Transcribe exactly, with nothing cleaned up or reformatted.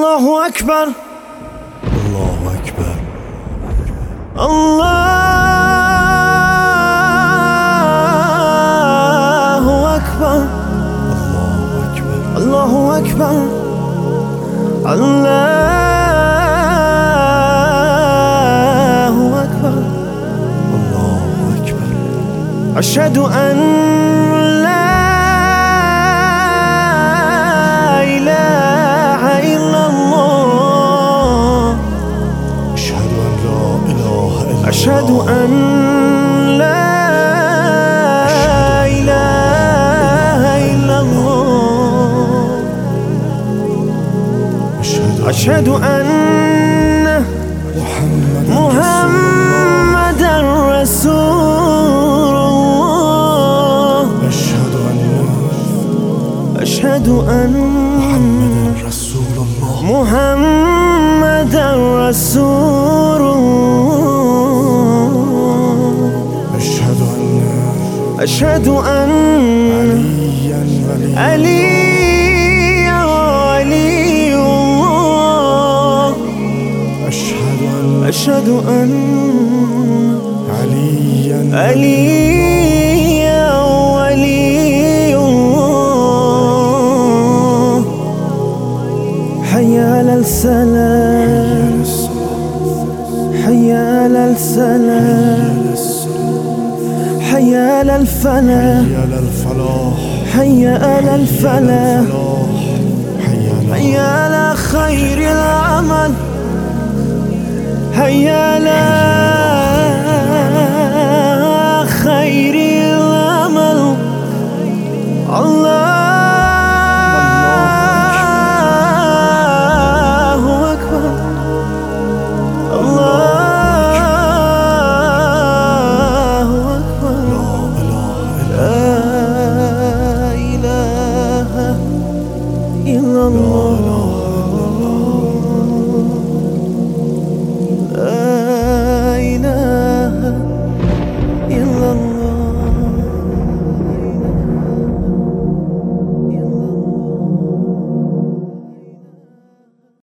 الله أكبر الله أكبر الله أكبر الله أكبر الله أكبر الله أكبر أشهد أن لا إله إلا الله أشهد أن لا إله إلا أشهد أن لا إله إلا الله أشهد أن محمد رسول الله أشهد أن محمد رسول الله محمد رسول الله أشهد أن أشهد أن عليا علي الله أشهد أن أشهد أن عليا علي ولي الله حي على السلام حي على السلام حي على الفلاح حي على الفلاح حي على الفلاح حي حي على خير العمل حي على